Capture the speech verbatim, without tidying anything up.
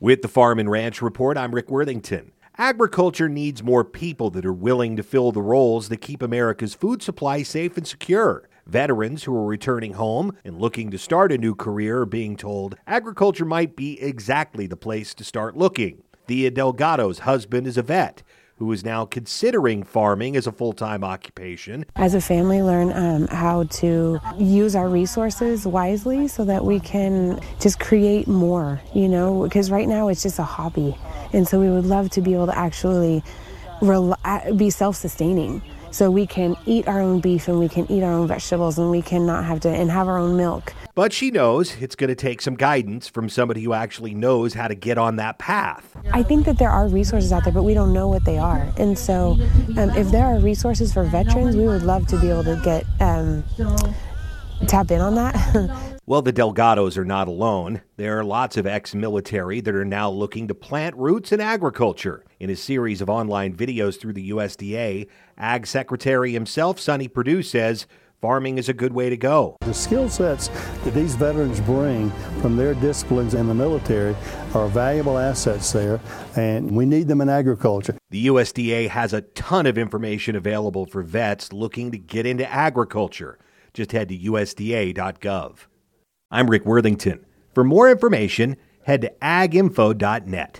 With the Farm and Ranch Report, I'm Rick Worthington. Agriculture needs more people that are willing to fill the roles that keep America's food supply safe and secure. Veterans who are returning home and looking to start a new career are being told agriculture might be exactly the place to start looking. Thea Delgado's husband is a vet who is now considering farming as a full-time occupation. As a family, learn um, how to use our resources wisely so that we can just create more, you know, because right now it's just a hobby. And so we would love to be able to actually rel- be self-sustaining so we can eat our own beef and we can eat our own vegetables and we can not have to, and have our own milk. But she knows it's going to take some guidance from somebody who actually knows how to get on that path. I think that there are resources out there, but we don't know what they are. And so um, if there are resources for veterans, we would love to be able to get um, tap in on that. Well, the Delgados are not alone. There are lots of ex-military that are now looking to plant roots in agriculture. In a series of online videos through the U S D A, Ag Secretary himself, Sonny Perdue, says farming is a good way to go. The skill sets that these veterans bring from their disciplines in the military are valuable assets there, and we need them in agriculture. The U S D A has a ton of information available for vets looking to get into agriculture. Just head to U S D A dot gov. I'm Rick Worthington. For more information, head to ag info dot net.